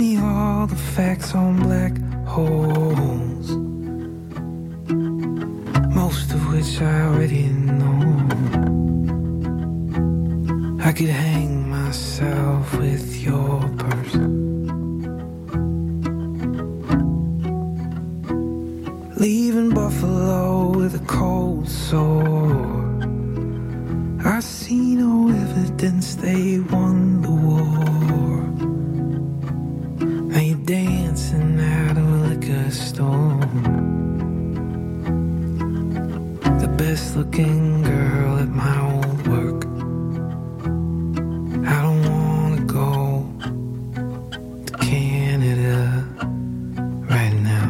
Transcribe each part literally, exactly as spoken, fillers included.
me all the facts on black holes, most of which I already know. I could hang myself with your purse, leaving Buffalo with a cold sore. I see no evidence they won the war. Now you're dancing out of a liquor store, the best looking girl at my old work. I don't wanna go to Canada right now.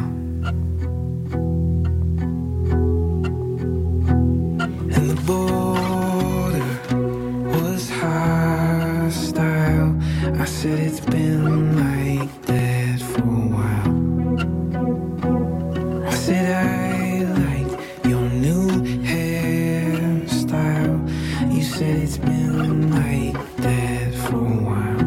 And the border was hostile. I said it's been like that for a while. I said I like your new hairstyle. You said it's been like that for a while.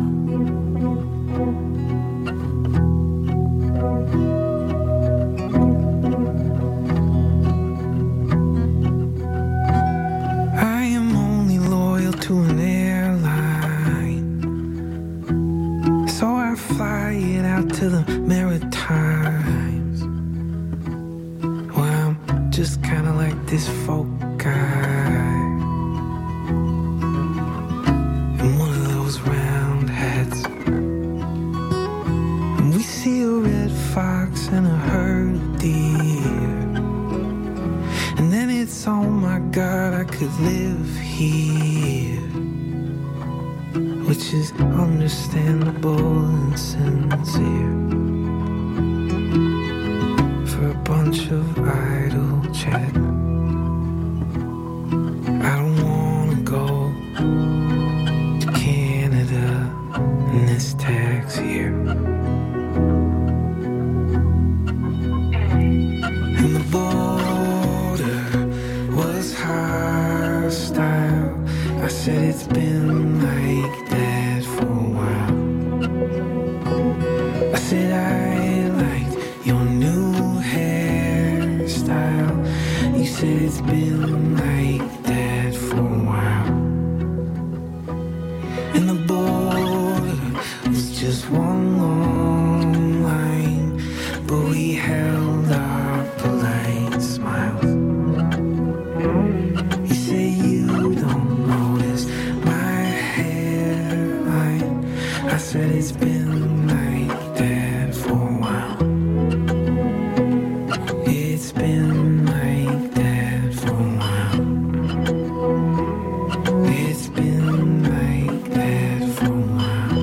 I am only loyal to an airline, so I fly it out to the Maritimes. Well, I'm just kinda like this folk guy in one of those round hats. And we see a red fox and a herd of deer, and then it's, oh my God, I could live here, which is understandable and sincere, for a bunch of idle chat. I don't wanna go to Canada in this tax year. And the border was hostile. I said it's been like that for a while. I said I liked your new hairstyle. You said it's been like that for a while. And the border was just one long line, but we held our polite smiles. You say you don't notice my hairline. I said it's been like that for a while. It's been like that for a while. It's been like that for a while.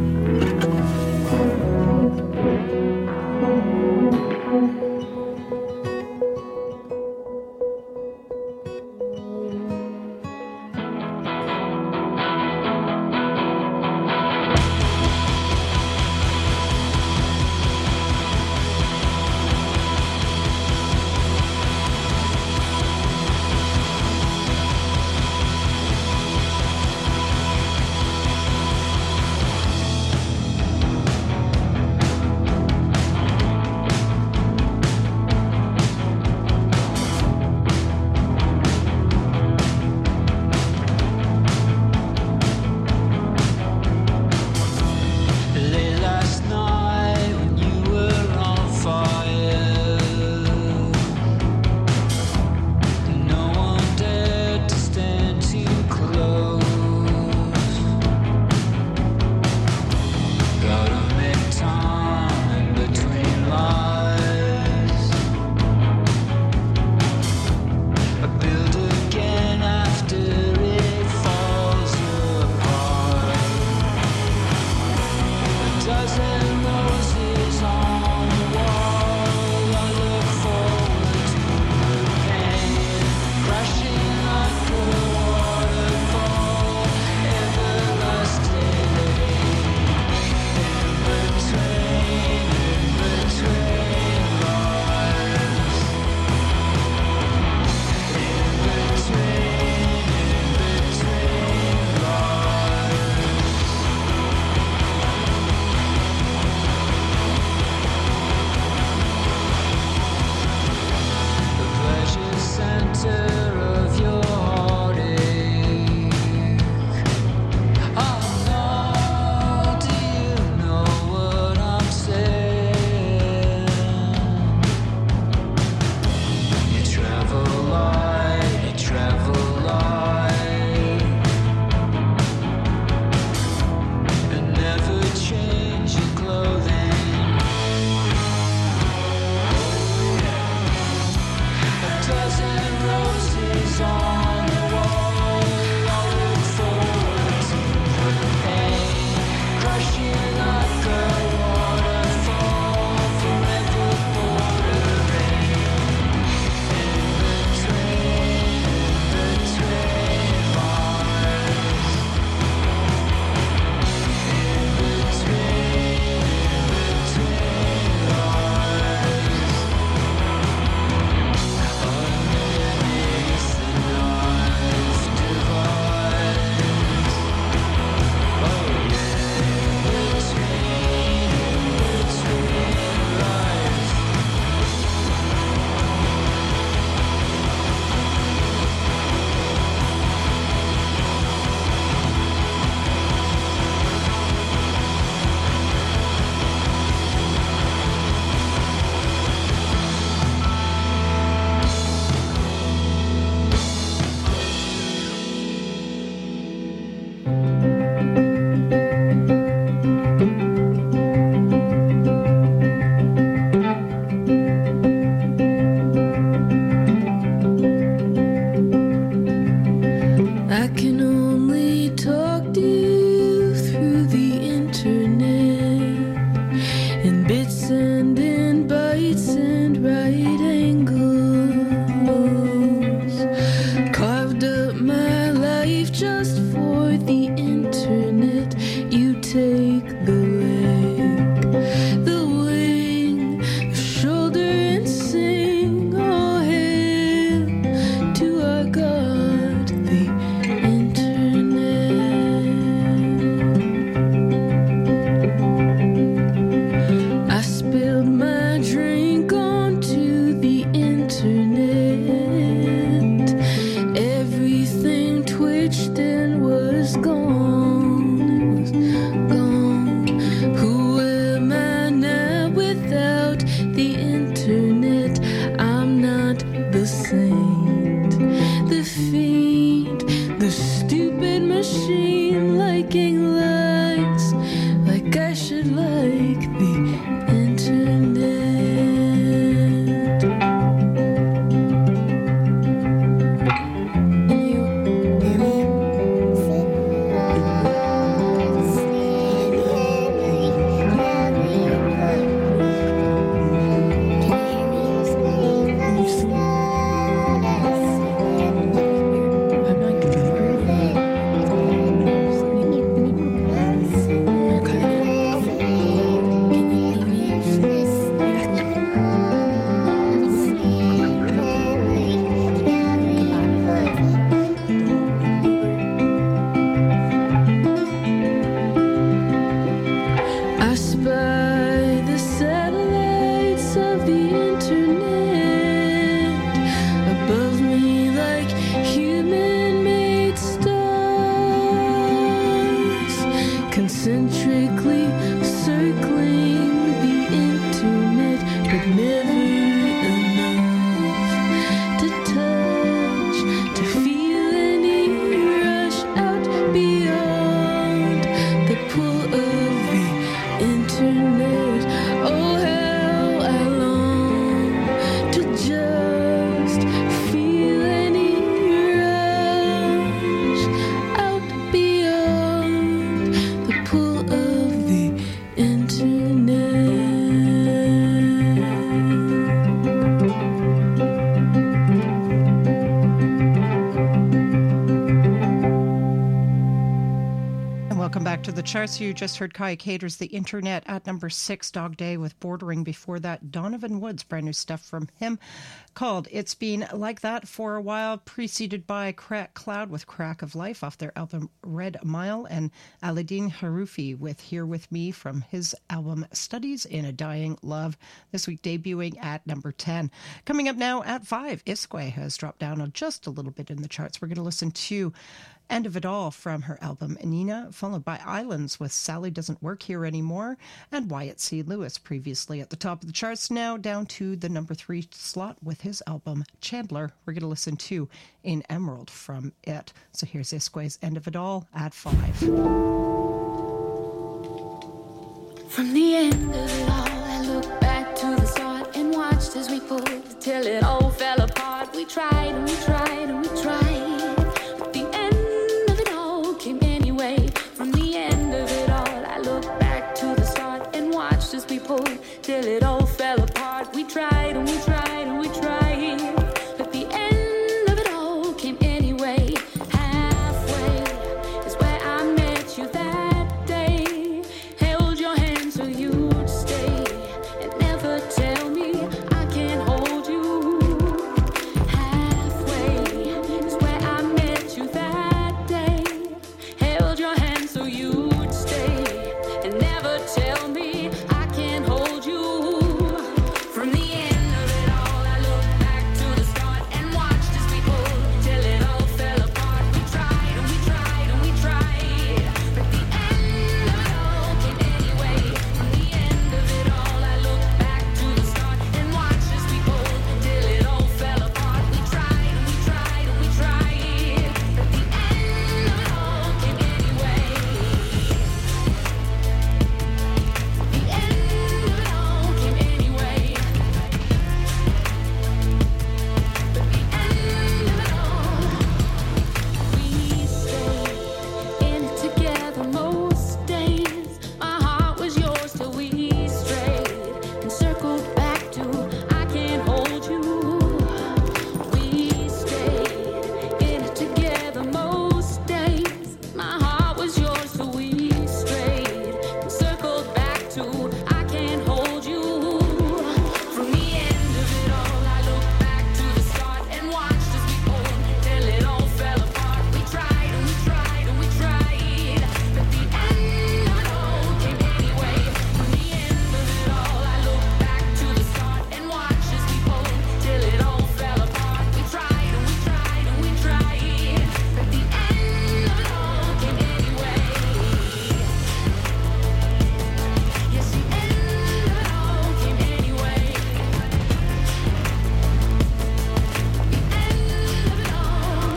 it. Oh, how I long to just feel any rush out beyond the pull of the internet. Welcome back to the charts. You just heard Kaya Cater's The Internet at number six, Dog Day with Bordering. Before that, Donovan Woods, brand new stuff from him called It's Been Like That for a While, preceded by Crack Cloud with Crack of Life off their album Red Mile, and Aladdin Haroufi with Here With Me from his album Studies in a Dying Love, this week debuting at number ten. Coming up now at five, Isque has dropped down just a little bit in the charts. We're going to listen to End of It All from her album Nina, followed by Islands with Sally Doesn't Work Here Anymore, and Wyatt C. Lewis previously at the top of the charts, now down to the number three slot with his album Chandler. We're going to listen to In Emerald from it. So here's Isque's End of It All at five. From the end of it all, I look back to the start and watched as we pulled till it all fell apart. We tried and we tried and we tried. As we pulled till it all fell apart. We tried and we tried and we tried, but the end of it all came anyway. Halfway is where I met you that day. Held your hand so you'd stay and never tell me I can't hold you. Halfway is where I met you that day. Held your hand so you'd stay and never tell me I can't hold you. From the end of it all, I look back to the start and watched as we pulled till it all fell apart. We tried and we tried and we tried, but the end of it all came anyway. From the end of it all, I look back to the start and watched as we pulled till it all fell apart. We tried and we tried and we tried, but the end of it all came anyway. The end of it all came anyway. But the end of it all, we stayed in it together most days. My heart was yours till we strayed and circled back to I can't hold you. We stayed in it together most days. My heart was yours till we strayed and circled back to I can't hold you. From the end of it all, I look back to the start and watched as we pulled till it all fell apart. We tried and we tried and we tried, but the end of it all came anyway. From the end of it all, I look back to the start and watched as we pulled till it all fell apart. We tried and we tried and we tried, but the end of it all came anyway. Yes, the end of it all came anyway. The end of it all.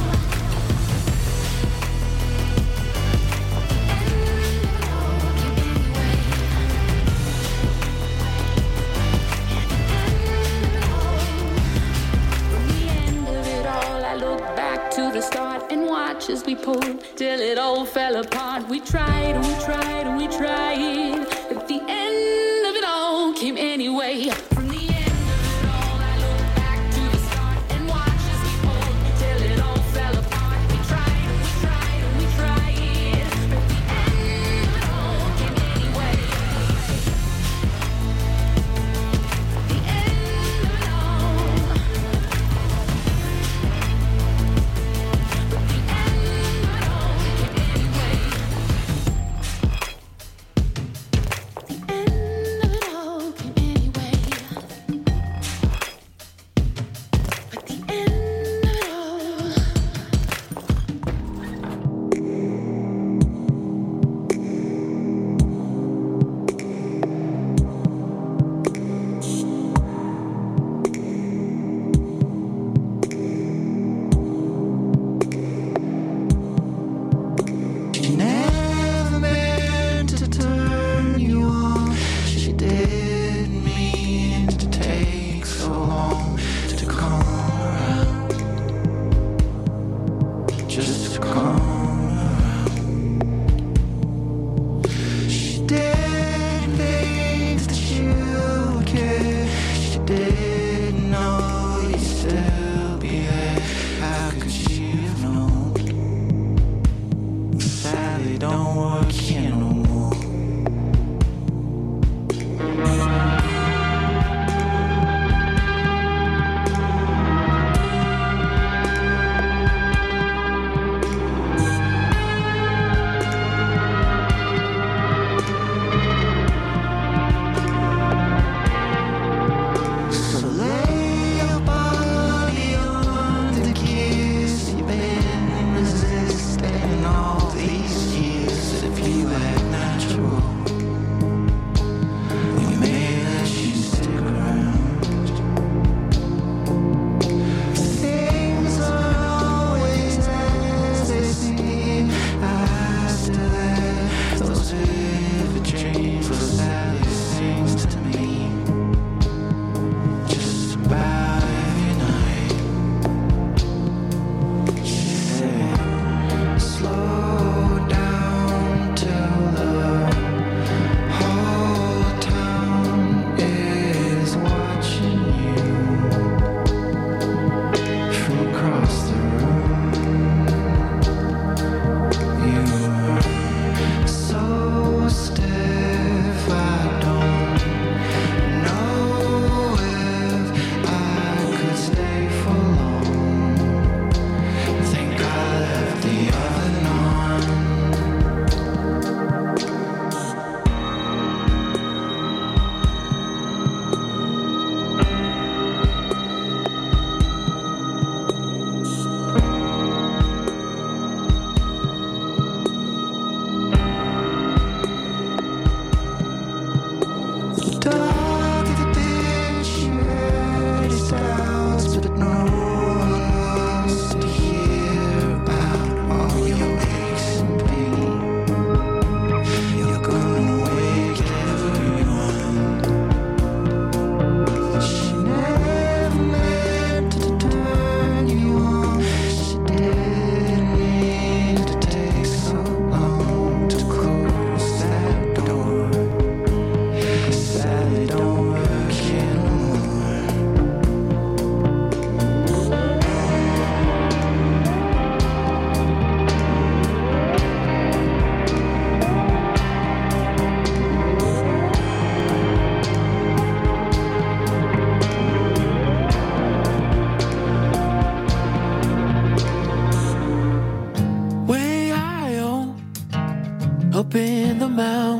From the end of it all, I look back to the start and watch as we pulled till it all fell apart. We tried and we tried and we tried, but the end of it all came anyway. From the end of it all, I look back to the start and watch as we pulled till it all fell apart. We tried and we tried and we tried, but the end of it all came anyway. The end of it all. But the end of it all came anyway. The end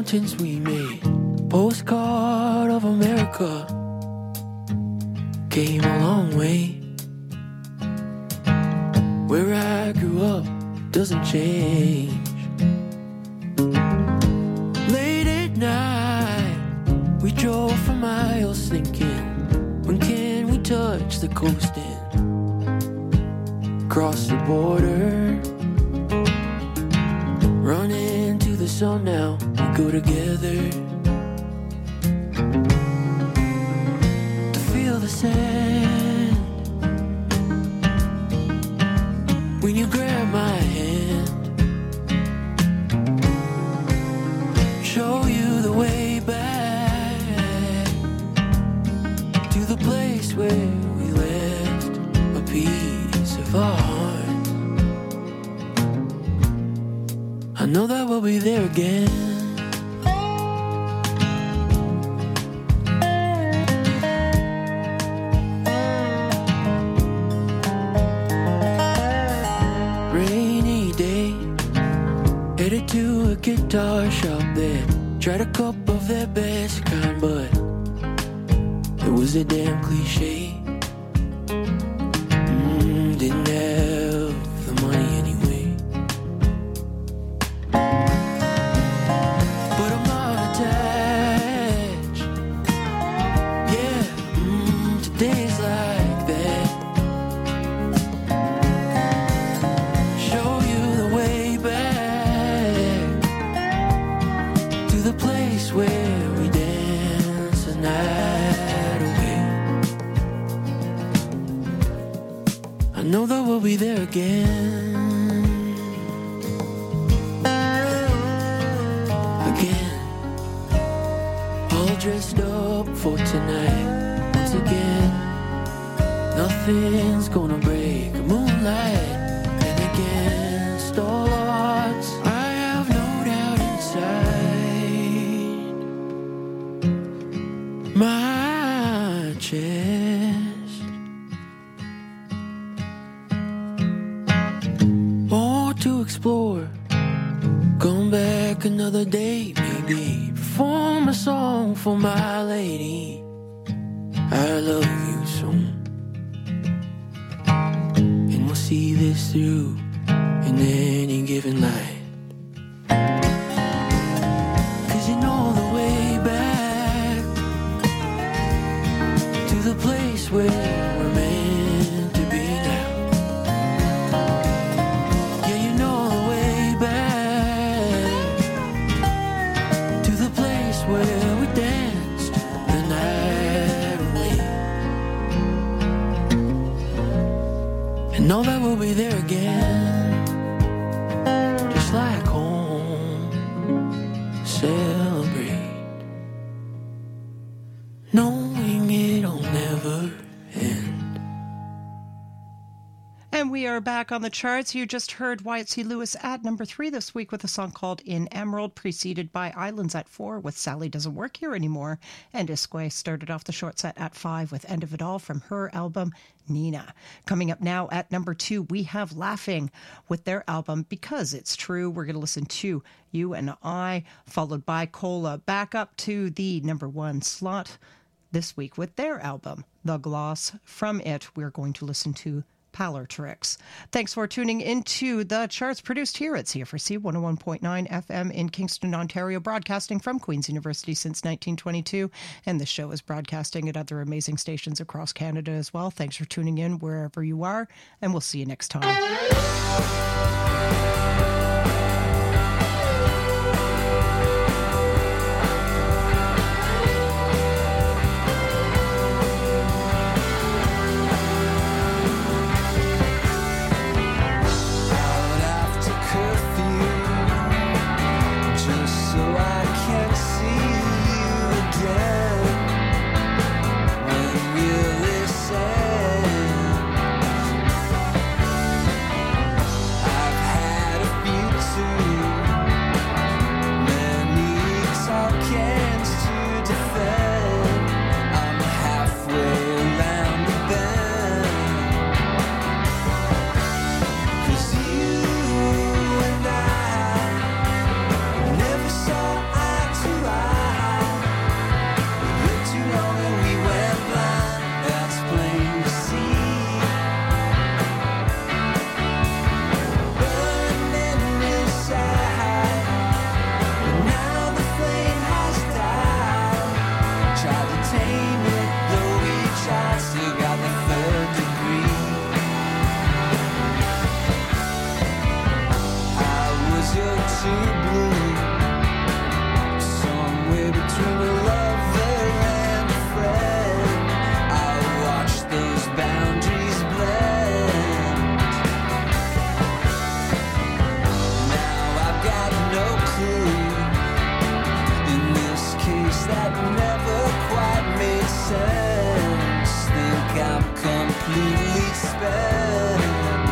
mountains we made. Postcard of America. Came a long way. Where I grew up doesn't change. Late at night, we drove for miles thinking, when can we touch the coast and cross the border? Run into the sun now, we go together to feel the sand. When you grab my hand, show you the way back to the place where we left a piece of our heart. I know that we'll be there again. Headed to a guitar shop there, tried a cup of their best kind, but it was a damn cliche. Mm, didn't have the money anyway. But I'm not attached. Yeah, mm, today's like that. Show you the way back the place where we dance the night away. I know that we'll be there again. Again. All dressed up for tonight. Once again, nothing's gonna break the moonlight. And against all odds, I have no doubt inside my chest. More to explore. Come back another day, maybe perform a song for my lady. I love you so, and we'll see this through in any given life. Cause you know the way back to the place where we're meant to be now. Yeah, you know the way back to the place where we danced the night away. And know that we'll be there again, just like home. Celebrate, knowing it'll never end. And we are back on the charts. You just heard Wyatt C. Lewis at number three this week with a song called In Emerald, preceded by Islands at four with Sally Doesn't Work Here Anymore. And Iskway started off the short set at five with End of It All from her album Nina. Coming up now at number two, we have Laughing with their album Because It's True. We're going to listen to You and I, followed by Cola. Back up to the number one slot this week with their album The Gloss. From it, we're going to listen to Parlor Tricks. Thanks for tuning into the charts, produced here at C F R C one oh one point nine F M in Kingston, Ontario, broadcasting from Queen's University since nineteen twenty-two. And the show is broadcasting at other amazing stations across Canada as well. Thanks for tuning in wherever you are, and we'll see you next time. I've had a few too sense. Think I'm completely spent.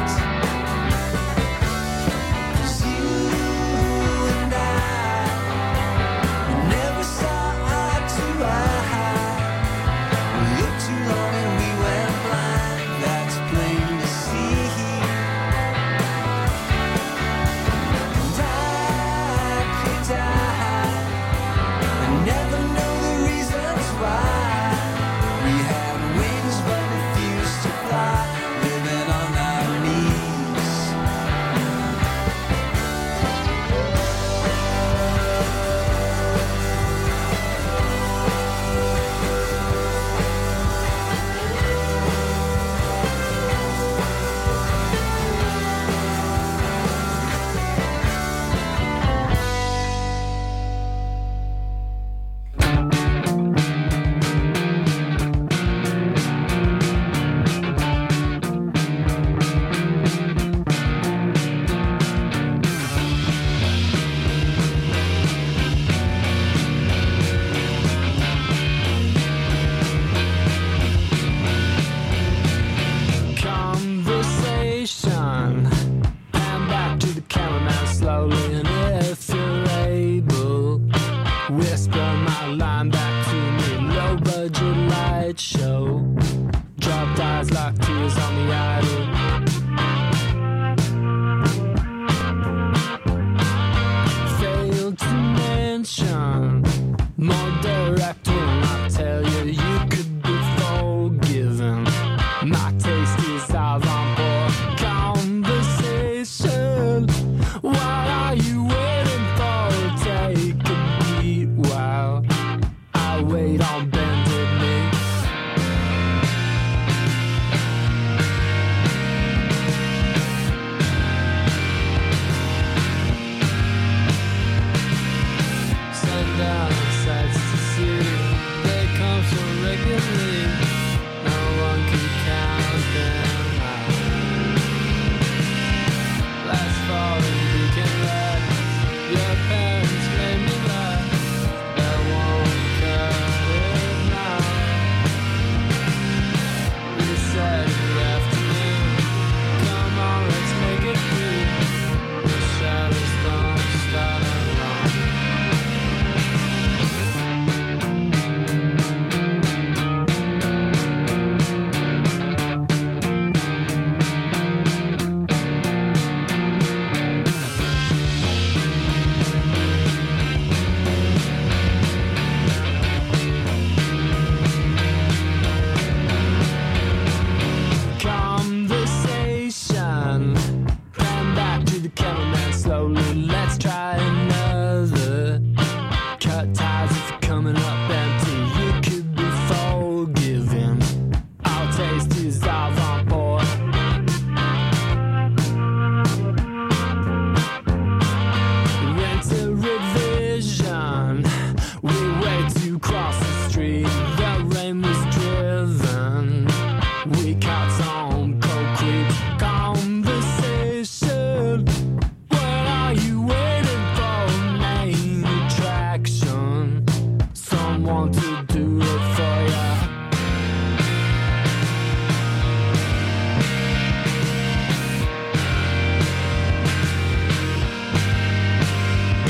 'Cause you and I, we never saw eye to eye. We looked too long and we went blind. That's plain to see. And I could die and never know the reasons why. We had wings but refused to fly, living on our knees. Conversation. Hand back to the cameraman slowly, and if you're able, whisper my line back to me. Low budget light show. Dropped eyes like tears on the idol. Failed to mention more direct when I tell you you could be forgiven. My taste is avant-pour conversation. What are you waiting for? Take a beat while I wait on bended knee. Sundown sights to see, they come so regularly. No one can count them out. Last fall in Beacon Red, your parents made me laugh. That won't cut it now. We said good afternoon, come on, let's make it through. The shadows don't start alone. Conversation. Pan back to the cameraman slowly. Let's try another. Cut ties if you're coming up empty. You could be forgiven. Our taste is avant-pour. Rent a revision. We wait to cross the street. The rain was driven. We caught some concrete conversation. What are you waiting for? Main attraction. Someone to do it for ya.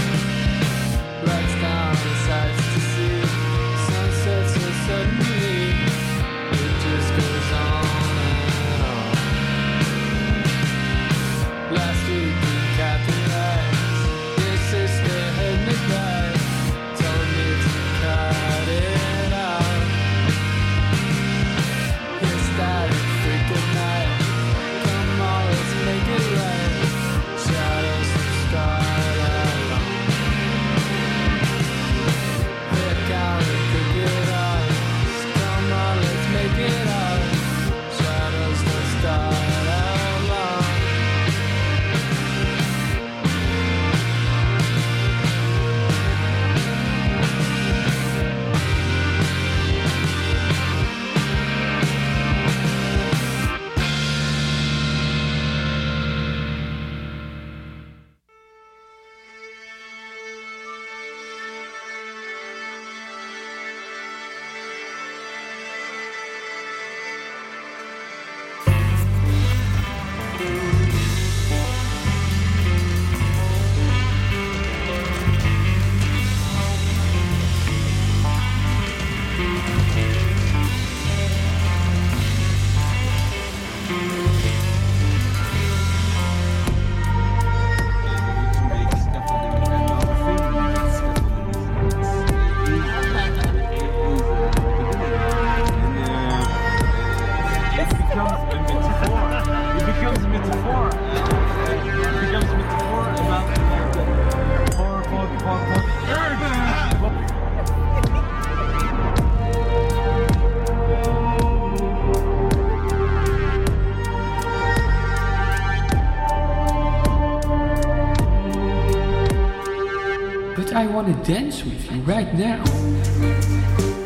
Lights down, sights to see. Sunsets so suddenly. I want to dance with you right now.